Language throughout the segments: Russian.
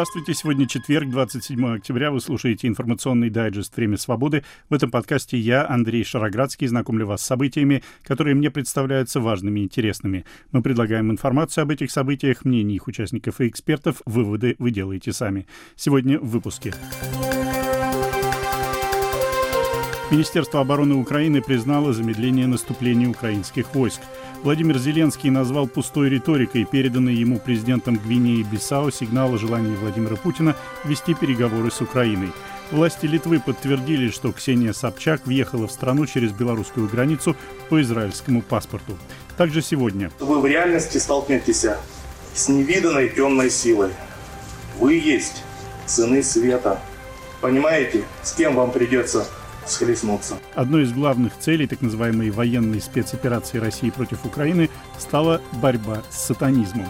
Здравствуйте, сегодня четверг, 27 октября. Вы слушаете информационный дайджест «Время свободы». В этом подкасте я, Андрей Шароградский, знакомлю вас с событиями, которые мне представляются важными и интересными. Мы предлагаем информацию об этих событиях, мнения их участников и экспертов. Выводы вы делаете сами. Сегодня в выпуске. Министерство обороны Украины признало замедление наступления украинских войск. Владимир Зеленский назвал пустой риторикой переданный ему президентом Гвинеи-Бисау сигнал о желании Владимира Путина вести переговоры с Украиной. Власти Литвы подтвердили, что Ксения Собчак въехала в страну через белорусскую границу по израильскому паспорту. Также сегодня. Вы в реальности столкнетесь с невиданной темной силой. Вы есть сыны света. Понимаете, с кем вам придется схлестнуться? Одной из главных целей так называемой военной спецоперации России против Украины стала борьба с сатанизмом.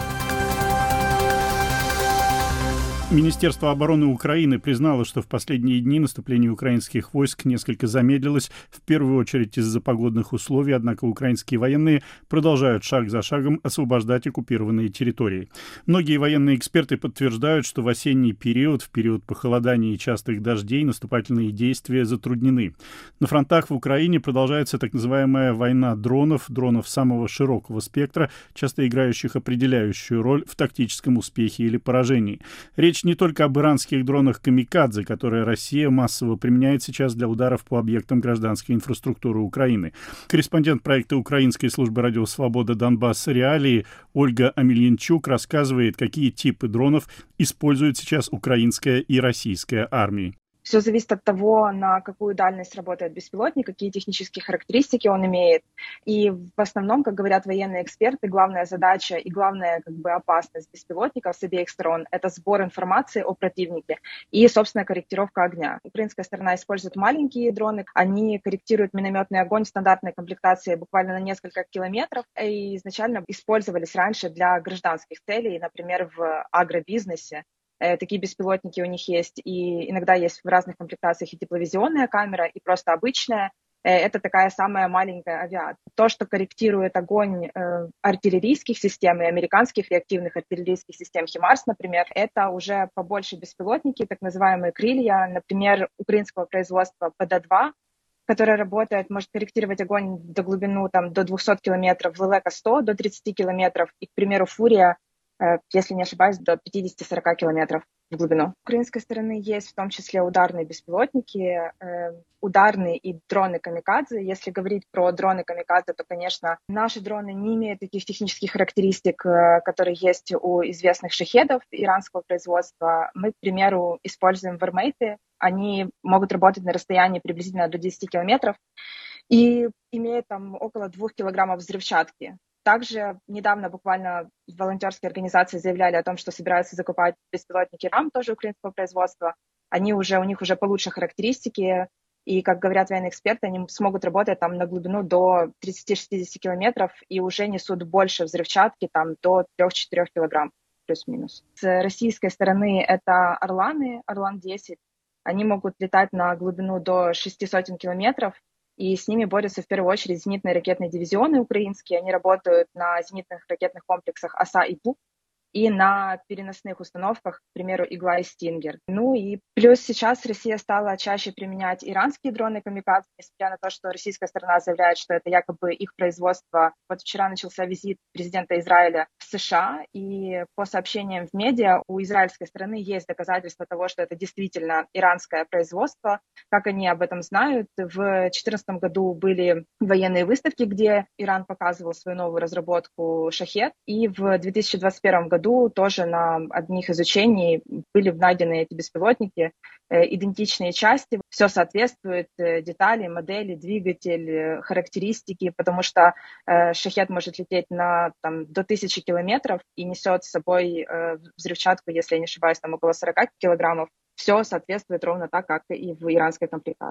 Министерство обороны Украины признало, что в последние дни наступление украинских войск несколько замедлилось, в первую очередь из-за погодных условий, однако украинские военные продолжают шаг за шагом освобождать оккупированные территории. Многие военные эксперты подтверждают, что в осенний период, в период похолодания и частых дождей, наступательные действия затруднены. На фронтах в Украине продолжается так называемая война дронов самого широкого спектра, часто играющих определяющую роль в тактическом успехе или поражении. Речь не только об иранских дронах «Камикадзе», которые Россия массово применяет сейчас для ударов по объектам гражданской инфраструктуры Украины. Корреспондент проекта Украинской службы радио «Свобода» Донбасс Реалии Ольга Амельянчук рассказывает, какие типы дронов используют сейчас украинская и российская армии. Все зависит от того, на какую дальность работает беспилотник, какие технические характеристики он имеет. И в основном, как говорят военные эксперты, главная задача и главная опасность беспилотников с обеих сторон — это сбор информации о противнике и, собственно, корректировка огня. Украинская сторона использует маленькие дроны, они корректируют минометный огонь в стандартной комплектации буквально на несколько километров и изначально использовались раньше для гражданских целей, например, в агробизнесе. Такие беспилотники у них есть, и иногда есть в разных комплектациях и тепловизионная камера, и просто обычная. Это такая самая маленькая авиация. То, что корректирует огонь артиллерийских систем и американских реактивных артиллерийских систем «Химарс», например, это уже побольше беспилотники, так называемые крылья, например, украинского производства ПД-2, которая работает, может корректировать огонь до глубину до 200 километров, Лелека-100 до 30 километров, и, к примеру, Фурия, если не ошибаюсь, до 50-40 километров в глубину. С украинской стороны есть в том числе ударные беспилотники, ударные и дроны «Камикадзе». Если говорить про дроны «Камикадзе», то, конечно, наши дроны не имеют таких технических характеристик, которые есть у известных шахедов иранского производства. Мы, к примеру, используем вармейты. Они могут работать на расстоянии приблизительно до 10 километров и имеют около 2 килограммов взрывчатки. Также недавно буквально волонтерские организации заявляли о том, что собираются закупать беспилотники РАМ, тоже украинского производства. У них уже получше характеристики, и, как говорят военные эксперты, они смогут работать на глубину до 30-60 километров и уже несут больше взрывчатки, до 3-4 килограмм, плюс-минус. С российской стороны это Орланы, Орлан-10. Они могут летать на глубину до 600 километров, и с ними борются в первую очередь зенитные ракетные дивизионы украинские. Они работают на зенитных ракетных комплексах «Оса» и «Бук» и на переносных установках, к примеру, «Игла» и «Стингер». И плюс сейчас Россия стала чаще применять иранские дроны «Камикадзе», несмотря на то, что российская сторона заявляет, что это якобы их производство. Вот вчера начался визит президента Израиля в США, и по сообщениям в медиа у израильской стороны есть доказательства того, что это действительно иранское производство. Как они об этом знают? В 2014 году были военные выставки, где Иран показывал свою новую разработку «Шахед», и в 2021 году тоже на одних из учений были найдены эти беспилотники, идентичные части. Все соответствует, детали, модели, двигатель, характеристики, потому что «Шахед» может лететь до 1000 километров и несет с собой взрывчатку, если я не ошибаюсь, около 40 килограммов. Все соответствует ровно так, как и в иранской комплектации.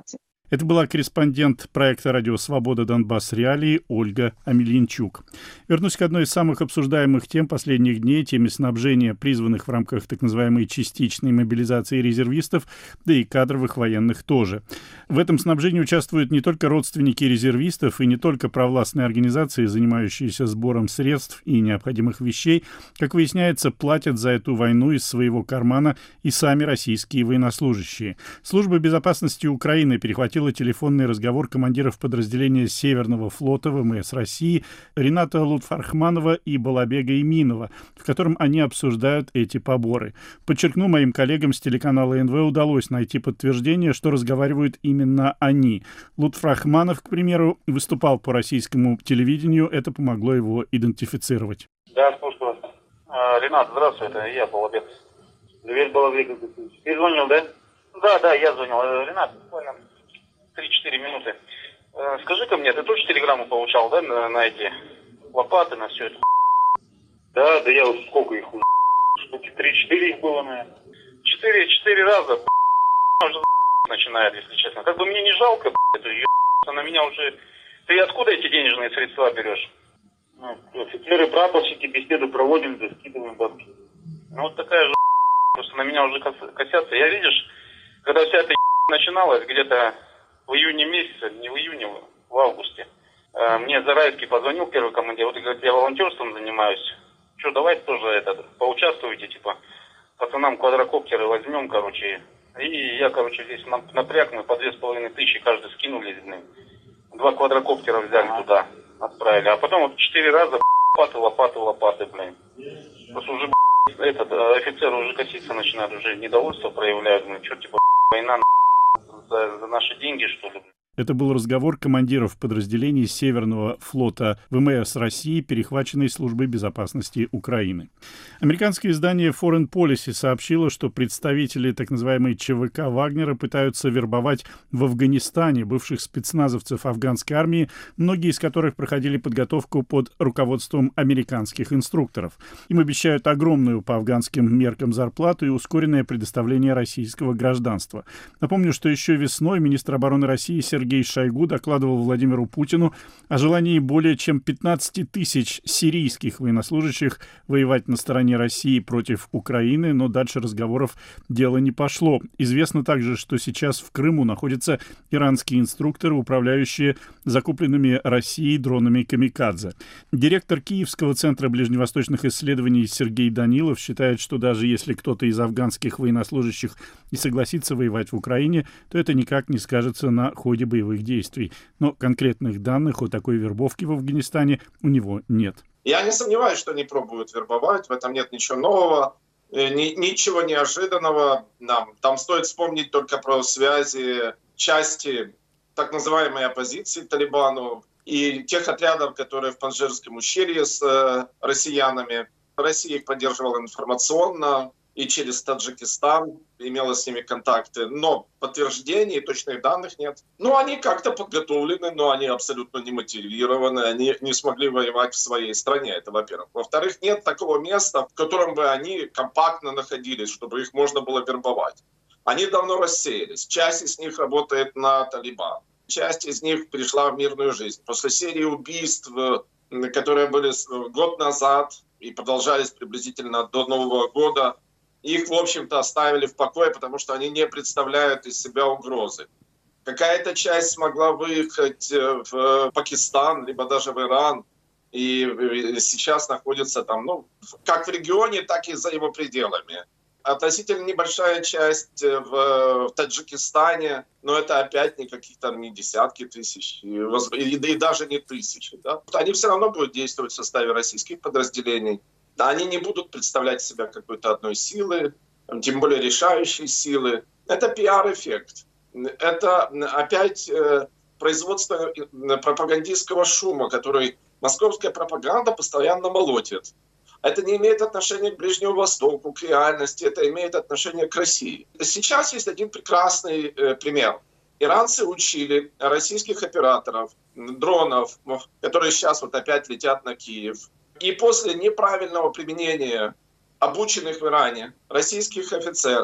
Это была корреспондент проекта «Радио Свобода. Донбасс. Реалии» Ольга Амельянчук. Вернусь к одной из самых обсуждаемых тем последних дней, теме снабжения призванных в рамках так называемой частичной мобилизации резервистов, да и кадровых военных тоже. В этом снабжении участвуют не только родственники резервистов и не только провластные организации, занимающиеся сбором средств и необходимых вещей. Как выясняется, платят за эту войну из своего кармана и сами российские военнослужащие. Служба безопасности Украины перехватила телефонный разговор командиров подразделения Северного флота ВМС России Рената Лутфархманова и Балабега Иминова, в котором они обсуждают эти поборы. Подчеркну, моим коллегам с телеканала НВ удалось найти подтверждение, что разговаривают именно они. Лутфархманов, к примеру, выступал по российскому телевидению, это помогло его идентифицировать. Да, слушаю вас. Ренат, здравствуй, это я, Балабег. Привет, Балабег. Ты звонил, да? Да, я звонил. Ренат, буквально 3-4 минуты. Скажи-ка мне, ты тоже телеграмму получал, да, на эти лопаты, на все это? Да, я вот сколько их, штуки 3-4 их было, наверное. 4 раза, уже начинает, если честно. Как бы мне не жалко, эту на меня уже... Ты откуда эти денежные средства берешь? Офицеры, прапорщики беседу проводим, да скидываем бабки. Ну вот такая же просто на меня уже косятся. Я, видишь, когда вся эта начиналась где-то в июне месяце, не в июне, в августе, мне Зарайский позвонил, первый командир, вот и говорит, я волонтерством занимаюсь. Что, давайте тоже поучаствуйте, типа, пацанам квадрокоптеры возьмем, короче. И я, короче, здесь напряг, мы по 2500 каждый скинули, 2 квадрокоптера взяли туда, отправили. А потом вот 4 раза лопаты, блин. Просто уже, офицеры уже коситься начинают, уже недовольство проявляют, что, типа, война, за наши деньги, что ли. Это был разговор командиров подразделений Северного флота ВМС России, перехваченной Службой безопасности Украины. Американское издание Foreign Policy сообщило, что представители так называемой ЧВК Вагнера пытаются вербовать в Афганистане бывших спецназовцев афганской армии, многие из которых проходили подготовку под руководством американских инструкторов. Им обещают огромную по афганским меркам зарплату и ускоренное предоставление российского гражданства. Напомню, что еще весной министр обороны России Сергей Шойгу докладывал Владимиру Путину о желании более чем 15 тысяч сирийских военнослужащих воевать на стороне России против Украины, но дальше разговоров дело не пошло. Известно также, что сейчас в Крыму находятся иранские инструкторы, управляющие закупленными Россией дронами «Камикадзе». Директор Киевского центра ближневосточных исследований Сергей Данилов считает, что даже если кто-то из афганских военнослужащих и согласится воевать в Украине, то это никак не скажется на ходе боевых действий. Но конкретных данных о такой вербовке в Афганистане у него нет. Я не сомневаюсь, что они пробуют вербовать, в этом нет ничего нового, ничего неожиданного. Там стоит вспомнить только про связи части так называемой оппозиции Талибану и тех отрядов, которые в Панжирском ущелье с россиянами. Россия их поддерживала информационно и через Таджикистан имела с ними контакты. Но подтверждений, точных данных нет. Они как-то подготовлены, но они абсолютно не мотивированы. Они не смогли воевать в своей стране, это во-первых. Во-вторых, нет такого места, в котором бы они компактно находились, чтобы их можно было вербовать. Они давно рассеялись. Часть из них работает на Талибан. Часть из них пришла в мирную жизнь. После серии убийств, которые были год назад и продолжались приблизительно до Нового года, их, в общем-то, оставили в покое, потому что они не представляют из себя угрозы. Какая-то часть смогла выехать в Пакистан, либо даже в Иран, и сейчас находится там, как в регионе, так и за его пределами. Относительно небольшая часть в Таджикистане, но это опять не десятки тысяч, и даже не тысячи. Да? Они все равно будут действовать в составе российских подразделений. Они не будут представлять себя какой-то одной силы, тем более решающей силы. Это пиар-эффект. Это опять производство пропагандистского шума, который московская пропаганда постоянно молотит. Это не имеет отношения к Ближнему Востоку, к реальности, это имеет отношение к России. Сейчас есть один прекрасный пример. Иранцы учили российских операторов, дронов, которые сейчас опять летят на Киев. И после неправильного применения обученных в Иране российских офицеров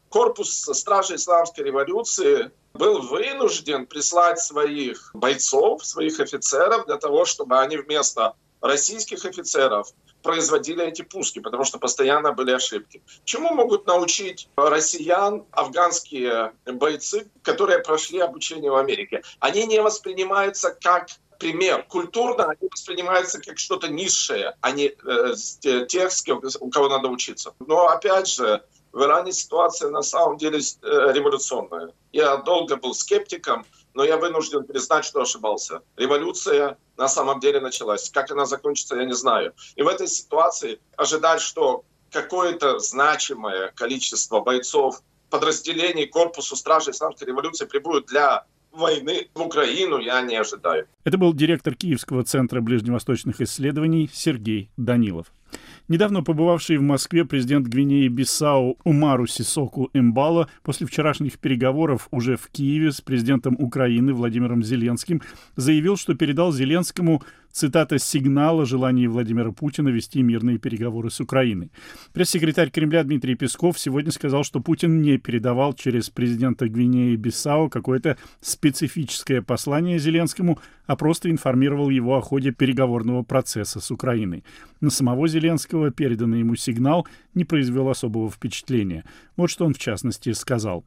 корпус Стражи Исламской революции был вынужден прислать своих бойцов, своих офицеров для того, чтобы они вместо российских офицеров производили эти пуски, потому что постоянно были ошибки. Чему могут научить россиян афганские бойцы, которые прошли обучение в Америке? Они не воспринимаются как пример. Культурно они воспринимаются как что-то низшее, а не тех, у кого надо учиться. Но опять же, в Иране ситуация на самом деле революционная. Я долго был скептиком, но я вынужден признать, что ошибался. Революция на самом деле началась. Как она закончится, я не знаю. И в этой ситуации ожидать, что какое-то значимое количество бойцов, подразделений корпуса Стражи Исламской революции прибудут для войны в Украину, я не ожидаю. Это был директор Киевского центра ближневосточных исследований Сергей Данилов. Недавно побывавший в Москве президент Гвинеи-Бисау Умару Сисоку Эмбало после вчерашних переговоров уже в Киеве с президентом Украины Владимиром Зеленским заявил, что передал Зеленскому, цитата, «сигнал о желании Владимира Путина вести мирные переговоры с Украиной». Пресс-секретарь Кремля Дмитрий Песков сегодня сказал, что Путин не передавал через президента Гвинеи-Бисау какое-то специфическое послание Зеленскому, а просто информировал его о ходе переговорного процесса с Украиной. На самого Зеленского переданный ему сигнал не произвел особого впечатления. Вот что он в частности сказал.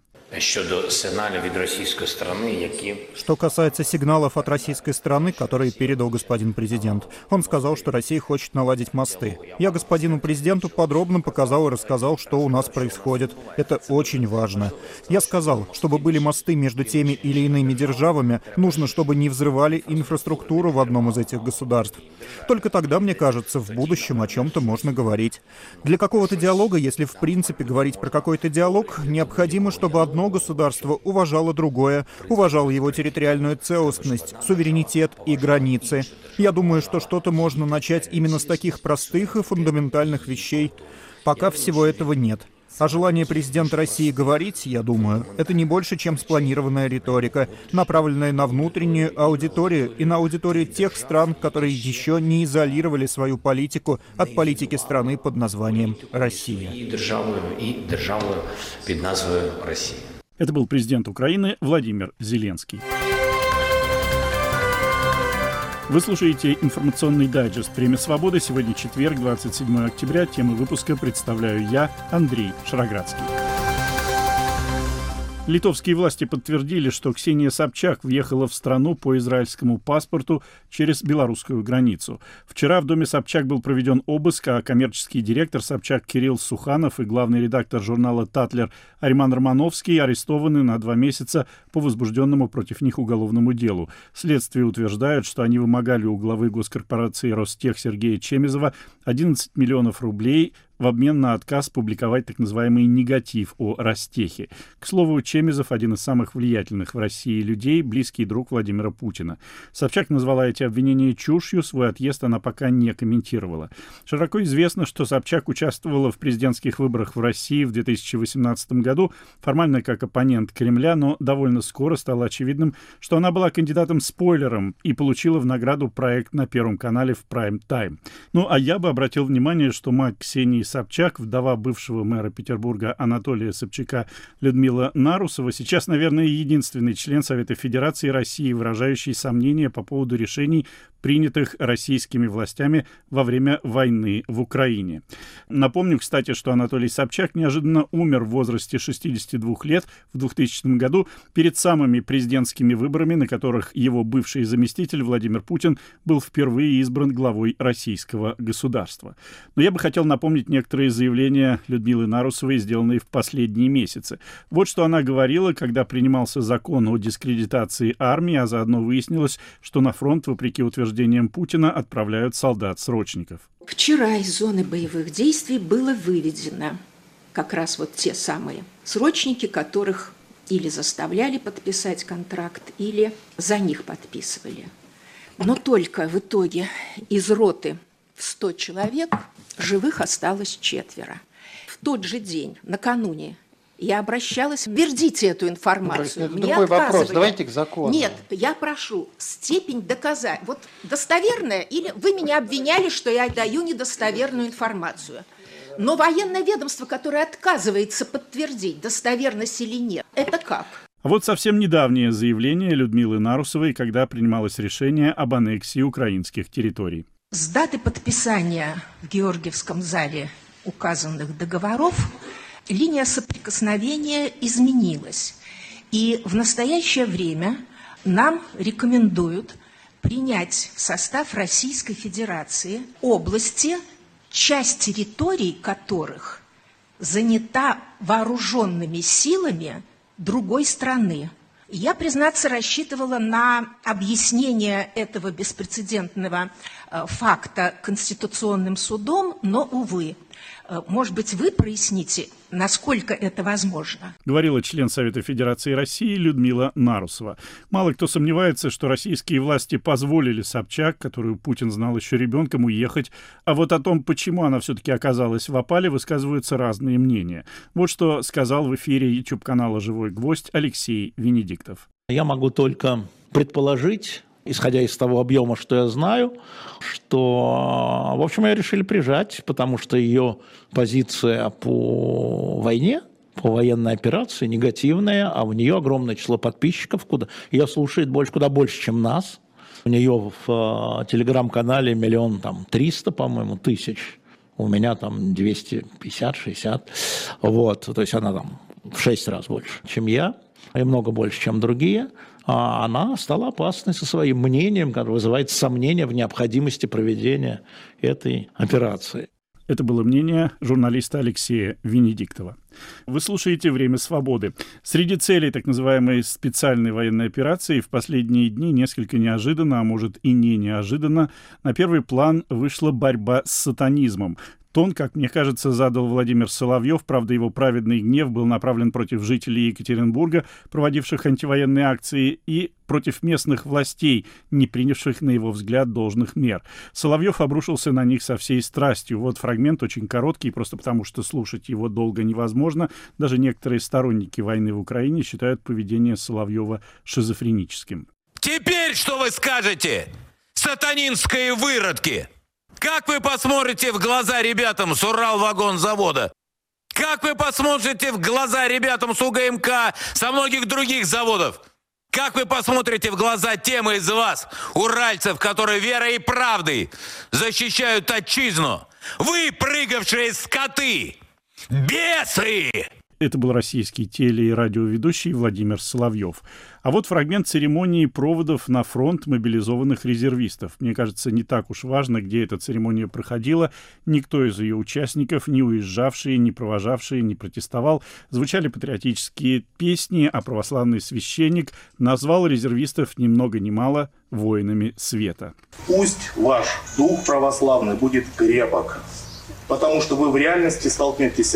Что касается сигналов от российской стороны, которые передал господин президент, он сказал, что Россия хочет наладить мосты. Я господину президенту подробно показал и рассказал, что у нас происходит. Это очень важно. Я сказал, чтобы были мосты между теми или иными державами, нужно, чтобы не взрывали инфраструктуру в одном из этих государств. Только тогда, мне кажется, в будущем о чем-то можно говорить. Для какого-то диалога, если в принципе говорить про какой-то диалог, необходимо, чтобы одно государство уважало другое, уважало его территориальную целостность, суверенитет и границы. Я думаю, что что-то можно начать именно с таких простых и фундаментальных вещей. Пока всего этого нет. А желание президента России говорить, я думаю, это не больше, чем спланированная риторика, направленная на внутреннюю аудиторию и на аудиторию тех стран, которые еще не изолировали свою политику от политики страны под названием Россия. И державу под назвой Россия. Это был президент Украины Владимир Зеленский. Вы слушаете информационный дайджест «Время свободы». Сегодня четверг, 27 октября. Темы выпуска представляю я, Андрей Шароградский. Литовские власти подтвердили, что Ксения Собчак въехала в страну по израильскому паспорту через белорусскую границу. Вчера в доме Собчак был проведен обыск, а коммерческий директор Собчак Кирилл Суханов и главный редактор журнала «Татлер» Ариман Романовский арестованы на 2 месяца по возбужденному против них уголовному делу. Следствие утверждает, что они вымогали у главы госкорпорации «Ростех» Сергея Чемезова 11 миллионов рублей в обмен на отказ публиковать так называемый негатив о Ростехе. К слову, Чемезов – один из самых влиятельных в России людей, близкий друг Владимира Путина. Собчак назвала эти обвинения чушью, свой отъезд она пока не комментировала. Широко известно, что Собчак участвовала в президентских выборах в России в 2018 году, формально как оппонент Кремля, но довольно скоро стало очевидным, что она была кандидатом-спойлером и получила в награду проект на Первом канале в прайм-тайм. Ну, а я бы обратил внимание, что мать Ксении Собчак, вдова бывшего мэра Петербурга Анатолия Собчака Людмила Нарусова, сейчас, наверное, единственный член Совета Федерации России, выражающий сомнения по поводу решений, принятых российскими властями во время войны в Украине. Напомню, кстати, что Анатолий Собчак неожиданно умер в возрасте 62 лет в 2000 году перед самыми президентскими выборами, на которых его бывший заместитель Владимир Путин был впервые избран главой российского государства. Но я бы хотел напомнить некоторые заявления Людмилы Нарусовой, сделанные в последние месяцы. Вот что она говорила, когда принимался закон о дискредитации армии, а заодно выяснилось, что на фронт, вопреки утверждениям Путина, отправляют солдат-срочников. Вчера из зоны боевых действий было выведено как раз вот те самые срочники, которых или заставляли подписать контракт, или за них подписывали. Но только в итоге из роты в 100 человек живых осталось 4. В тот же день, накануне, я обращалась, вердите эту информацию. Мне другой вопрос, давайте к закону. Нет, я прошу, степень доказать. Вот достоверная, или вы меня обвиняли, что я даю недостоверную информацию. Но военное ведомство, которое отказывается подтвердить, достоверность или нет, это как? А вот совсем недавнее заявление Людмилы Нарусовой, когда принималось решение об аннексии украинских территорий. С даты подписания в Георгиевском зале указанных договоров линия соприкосновения изменилась. И в настоящее время нам рекомендуют принять в состав Российской Федерации области, часть территорий которых занята вооруженными силами другой страны. Я, признаться, рассчитывала на объяснение этого беспрецедентного факта Конституционным судом, но, увы. Может быть, вы проясните, насколько это возможно? Говорила член Совета Федерации России Людмила Нарусова. Мало кто сомневается, что российские власти позволили Собчак, которую Путин знал еще ребенком, уехать. А вот о том, почему она все-таки оказалась в опале, высказываются разные мнения. Вот что сказал в эфире YouTube-канала «Живой гвоздь» Алексей Венедиктов. Я могу только предположить, исходя из того объема, что я знаю, что, в общем, ее решили прижать, потому что ее позиция по войне, по военной операции негативная, а у нее огромное число подписчиков, ее слушает куда больше, чем нас. У нее в телеграм-канале 1 300 000, по-моему, тысяч. У меня там 250-60. Вот, то есть она там в 6 раз больше, чем я, и много больше, чем другие. А она стала опасной со своим мнением, которое вызывает сомнения в необходимости проведения этой операции. Это было мнение журналиста Алексея Венедиктова. Вы слушаете «Время свободы». Среди целей так называемой специальной военной операции в последние дни несколько неожиданно, а может и не неожиданно, на первый план вышла борьба с сатанизмом. Тон, как мне кажется, задал Владимир Соловьев. Правда, его праведный гнев был направлен против жителей Екатеринбурга, проводивших антивоенные акции, и против местных властей, не принявших, на его взгляд, должных мер. Соловьев обрушился на них со всей страстью. Вот фрагмент, очень короткий, просто потому что слушать его долго невозможно. Даже некоторые сторонники войны в Украине считают поведение Соловьева шизофреническим. Теперь что вы скажете, сатанинские выродки? Как вы посмотрите в глаза ребятам с Уралвагонзавода? Как вы посмотрите в глаза ребятам с УГМК, со многих других заводов? Как вы посмотрите в глаза тем из вас, уральцев, которые верой и правдой защищают отчизну? Вы прыгавшие скоты! Бесы! Это был российский теле- и радиоведущий Владимир Соловьев. А вот фрагмент церемонии проводов на фронт мобилизованных резервистов. Мне кажется, не так уж важно, где эта церемония проходила. Никто из ее участников, ни уезжавшие, ни провожавшие, не протестовал. Звучали патриотические песни, а православный священник назвал резервистов ни много ни мало воинами света. Пусть ваш дух православный будет крепок, потому что вы в реальности столкнетесь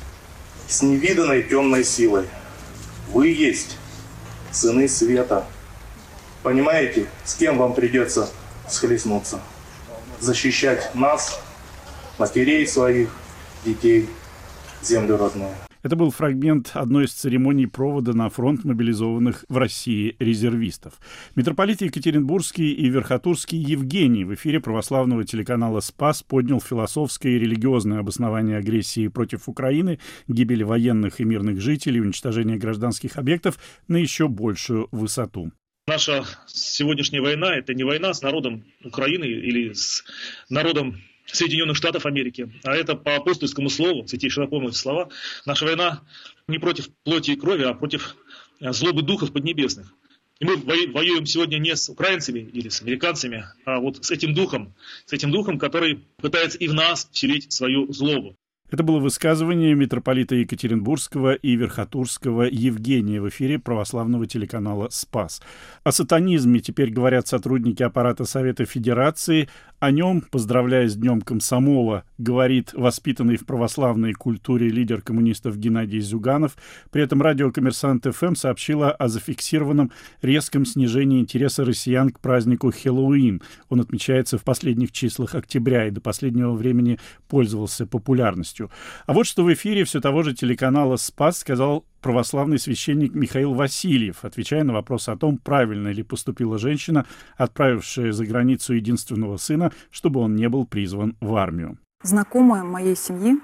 с невиданной темной силой. Вы есть сыны света. Понимаете, с кем вам придется схлестнуться? Защищать нас, матерей своих, детей, землю родную. Это был фрагмент одной из церемоний провода на фронт мобилизованных в России резервистов. Митрополит Екатеринбургский и Верхотурский Евгений в эфире православного телеканала «Спас» поднял философское и религиозное обоснование агрессии против Украины, гибели военных и мирных жителей, уничтожения гражданских объектов на еще большую высоту. Наша сегодняшняя война – это не война с народом Украины или с народом Соединенных Штатов Америки, а это по апостольскому слову, святейший напомнил эти слова, наша война не против плоти и крови, а против злобы духов поднебесных. И мы воюем сегодня не с украинцами или с американцами, а вот с этим духом, который пытается и в нас вселить свою злобу. Это было высказывание митрополита Екатеринбургского и Верхотурского Евгения в эфире православного телеканала «Спас». О сатанизме теперь говорят сотрудники аппарата Совета Федерации. О нем, поздравляя с Днем комсомола, говорит воспитанный в православной культуре лидер коммунистов Геннадий Зюганов. При этом радио «Коммерсант ФМ» сообщило о зафиксированном резком снижении интереса россиян к празднику Хэллоуин. Он отмечается в последних числах октября и до последнего времени пользовался популярностью. А вот что в эфире все того же телеканала «Спас» сказал православный священник Михаил Васильев, отвечая на вопрос о том, правильно ли поступила женщина, отправившая за границу единственного сына, чтобы он не был призван в армию. Знакомая моей семьи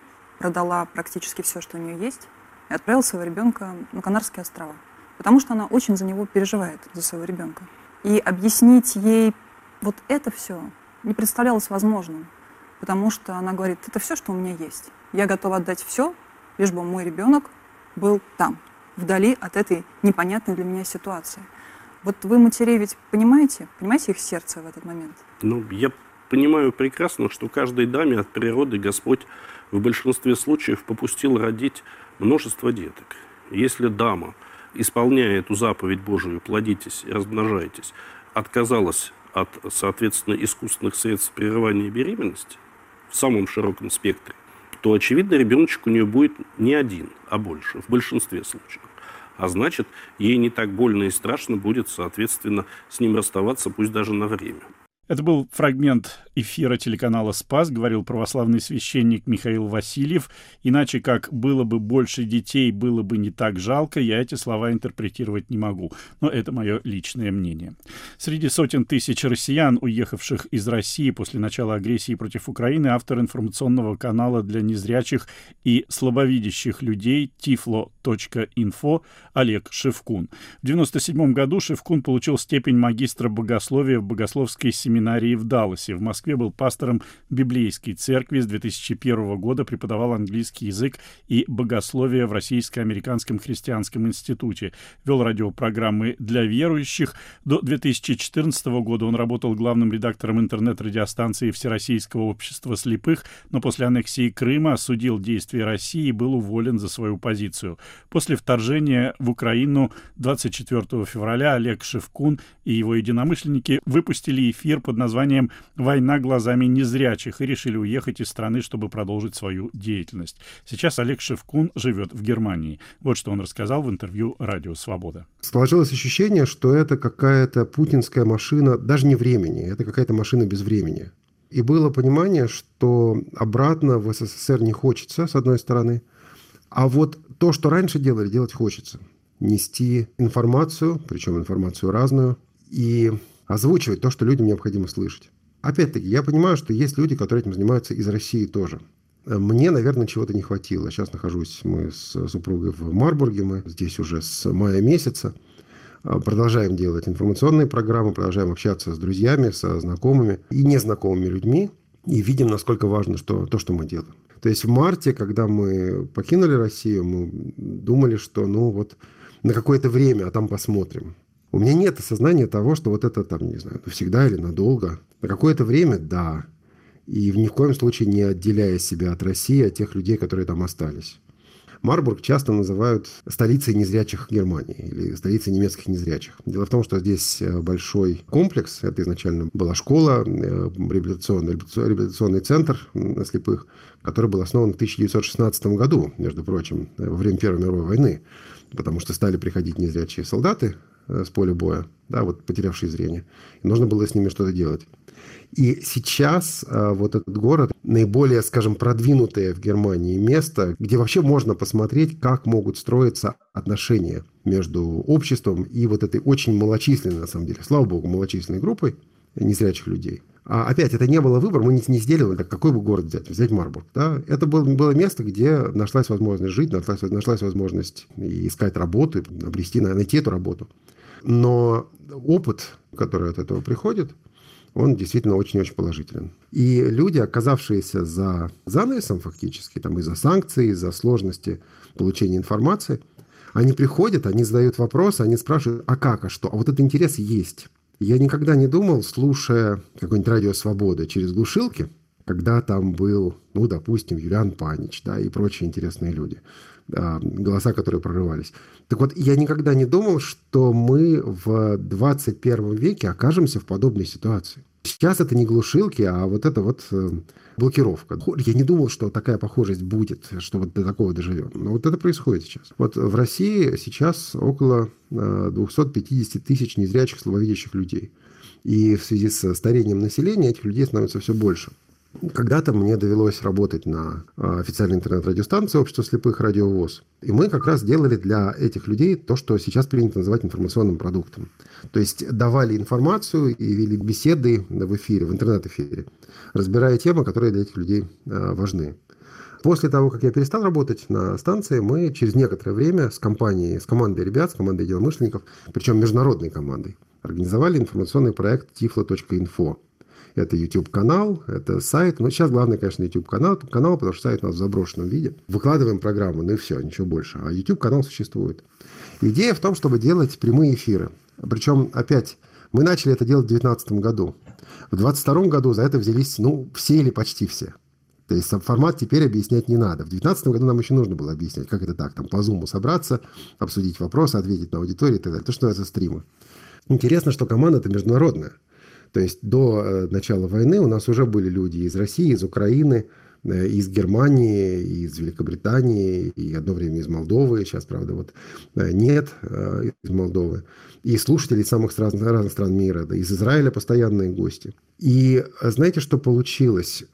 продала практически все, что у нее есть, и отправила своего ребенка на Канарские острова. Потому что она очень за него переживает, за своего ребенка. И объяснить ей вот это все не представлялось возможным. Потому что она говорит, это все, что у меня есть. Я готова отдать все, лишь бы мой ребенок был там, вдали от этой непонятной для меня ситуации. Вот вы, матерей, ведь понимаете их сердце в этот момент? Я понимаю прекрасно, что каждой даме от природы Господь в большинстве случаев попустил родить множество деток. Если дама, исполняя эту заповедь Божию, плодитесь и размножайтесь, отказалась от, соответственно, искусственных средств прерывания беременности в самом широком спектре, то, очевидно, ребеночек у нее будет не один, а больше, в большинстве случаев. А значит, ей не так больно и страшно будет, соответственно, с ним расставаться, пусть даже на время. Это был фрагмент эфира телеканала «Спас», говорил православный священник Михаил Васильев. Иначе как «было бы больше детей, было бы не так жалко», я эти слова интерпретировать не могу. Но это мое личное мнение. Среди сотен тысяч россиян, уехавших из России после начала агрессии против Украины, автор информационного канала для незрячих и слабовидящих людей tiflo.info Олег Шевкун. В 1997 году Шевкун получил степень магистра богословия в богословской семинарии в Далласе. В Москве был пастором библейской церкви. С 2001 года преподавал английский язык и богословие в Российско-американском христианском институте. Вел радиопрограммы для верующих. До 2014 года он работал главным редактором интернет-радиостанции Всероссийского общества слепых, но после аннексии Крыма осудил действия России и был уволен за свою позицию. После вторжения в Украину 24 февраля Олег Шевкун и его единомышленники выпустили эфир под названием «Война глазами незрячих» и решили уехать из страны, чтобы продолжить свою деятельность. Сейчас Олег Шевкун живет в Германии. Вот что он рассказал в интервью «Радио Свобода». Сложилось ощущение, что это какая-то путинская машина, даже не времени, это какая-то машина без времени. И было понимание, что обратно в СССР не хочется, с одной стороны, а вот то, что раньше делали, делать хочется. Нести информацию, причем информацию разную, и озвучивать то, что людям необходимо слышать. Опять-таки, я понимаю, что есть люди, которые этим занимаются из России тоже. Мне, наверное, чего-то не хватило. Сейчас нахожусь мы с супругой в Марбурге, мы здесь уже с мая месяца. Продолжаем делать информационные программы, продолжаем общаться с друзьями, со знакомыми и незнакомыми людьми. И видим, насколько важно то, что мы делаем. То есть в марте, когда мы покинули Россию, мы думали, что на какое-то время, а там посмотрим. У меня нет осознания того, что вот это там, не знаю, навсегда или надолго. На какое-то время, да. И ни в коем случае не отделяя себя от России, от тех людей, которые там остались. Марбург часто называют столицей незрячих Германии или столицей немецких незрячих. Дело в том, что здесь большой комплекс. Это изначально была школа, реабилитационный центр слепых, который был основан в 1916 году, между прочим, во время Первой мировой войны. Потому что стали приходить незрячие солдаты с поля боя, потерявшие зрение. И нужно было с ними что-то делать. И сейчас вот этот город наиболее, скажем, продвинутое в Германии место, где вообще можно посмотреть, как могут строиться отношения между обществом и вот этой очень малочисленной, на самом деле, слава богу, малочисленной группой незрячих людей. А опять, это не было выбора, мы не сделали, так какой бы город взять? Взять Марбург. Да? Это было место, где нашлась возможность жить, нашлась возможность искать работу, найти эту работу. Но опыт, который от этого приходит, он действительно очень-очень положителен. И люди, оказавшиеся за занавесом фактически, из-за санкций, из-за сложности получения информации, они приходят, они задают вопросы, они спрашивают, а как, а что? А вот этот интерес есть. Я никогда не думал, слушая какое-нибудь радио «Свобода» через глушилки, когда там был, допустим, Юлиан Панич, и прочие интересные люди, голоса, которые прорывались. Так вот, я никогда не думал, что мы в 21 веке окажемся в подобной ситуации. Сейчас это не глушилки, а вот это блокировка. Я не думал, что такая похожесть будет, что до такого доживем. Но вот это происходит сейчас. Вот в России сейчас около 250 тысяч незрячих, слабовидящих людей. И в связи с старением населения этих людей становится все больше. Когда-то мне довелось работать на официальной интернет-радиостанции Общества слепых «Радио ВОС». И мы как раз делали для этих людей то, что сейчас принято называть информационным продуктом. То есть давали информацию и вели беседы в эфире, в интернет-эфире, разбирая темы, которые для этих людей важны. После того, как я перестал работать на станции, мы через некоторое время с командой ребят, с командой единомышленников, причем международной командой, организовали информационный проект tiflo.info. Это YouTube-канал, это сайт. Но сейчас главное, конечно, YouTube-канал, потому что сайт у нас в заброшенном виде. Выкладываем программу, ну и все, ничего больше. А YouTube-канал существует. Идея в том, чтобы делать прямые эфиры. Причем, опять, мы начали это делать в 2019 году. В 2022 году за это взялись, все или почти все. То есть формат теперь объяснять не надо. В 2019 году нам еще нужно было объяснять, как это так, по Zoom собраться, обсудить вопросы, ответить на аудиторию и так далее. То, что называется стримы. Интересно, что команда-то международная. То есть до начала войны у нас уже были люди из России, из Украины, из Германии, из Великобритании, и одно время из Молдовы. Сейчас, правда, нет из Молдовы. И слушатели из самых разных стран мира, из Израиля постоянные гости. И знаете, что получилось?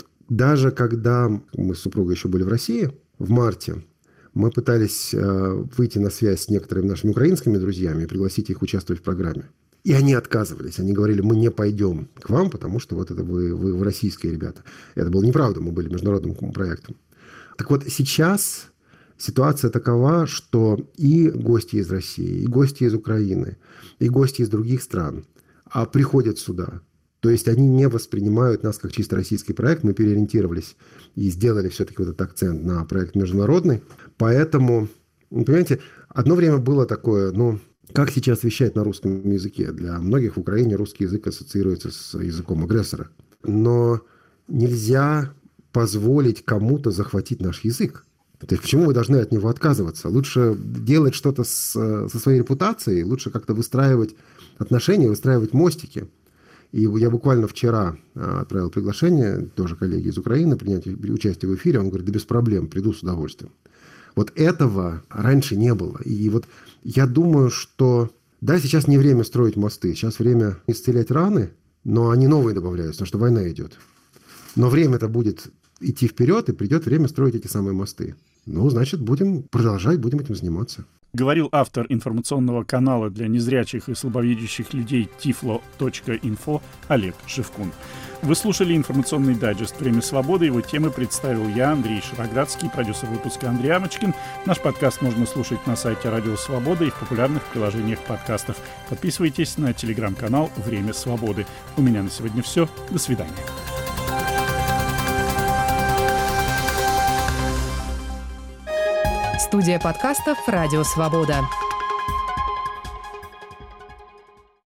Даже когда мы с супругой еще были в России, в марте, мы пытались выйти на связь с некоторыми нашими украинскими друзьями и пригласить их участвовать в программе. И они отказывались. Они говорили, мы не пойдем к вам, потому что это вы российские ребята. Это было неправда, мы были международным проектом. Так вот, сейчас ситуация такова, что и гости из России, и гости из Украины, и гости из других стран приходят сюда. То есть они не воспринимают нас как чисто российский проект. Мы переориентировались и сделали все-таки этот акцент на проект международный. Поэтому, понимаете, одно время было такое, как сейчас вещать на русском языке? Для многих в Украине русский язык ассоциируется с языком агрессора. Но нельзя позволить кому-то захватить наш язык. То есть почему вы должны от него отказываться? Лучше делать что-то со своей репутацией, лучше как-то выстраивать отношения, выстраивать мостики. И я буквально вчера отправил приглашение, тоже коллеге из Украины, принять участие в эфире. Он говорит, да без проблем, приду с удовольствием. Этого раньше не было. И я думаю, что да, сейчас не время строить мосты, сейчас время исцелять раны, но они новые добавляются, потому что война идет. Но время-то будет идти вперед, и придет время строить эти самые мосты. Значит, будем продолжать, будем этим заниматься. Говорил автор информационного канала для незрячих и слабовидящих людей tiflo.info Олег Шевкун. Вы слушали информационный дайджест «Время свободы». Его темы представил я, Андрей Шароградский, продюсер выпуска Андрей Амочкин. Наш подкаст можно слушать на сайте Радио Свобода и в популярных приложениях подкастов. Подписывайтесь на телеграм-канал «Время свободы». У меня на сегодня все. До свидания. Студия подкастов «Радио Свобода».